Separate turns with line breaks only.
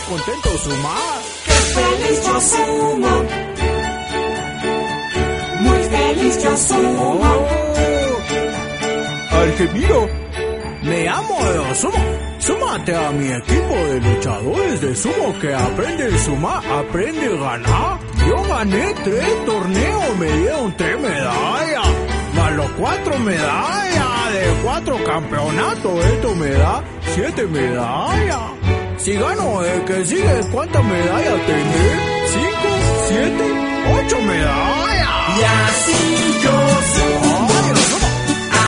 contento sumar.
¡Qué feliz yo sumo! Muy feliz yo sumo.
Al que miro, me amo de sumo. Súmate a mi equipo de luchadores de sumo que aprende a sumar, aprende a ganar. Yo gané 3 torneos, me dieron 3 medallas, más los 4 medallas de 4 campeonatos. Esto me da 7 medallas. Si gano el que sigue, ¿cuántas medallas tendré? 5, 7, 8 medallas.
Y así yo sumo.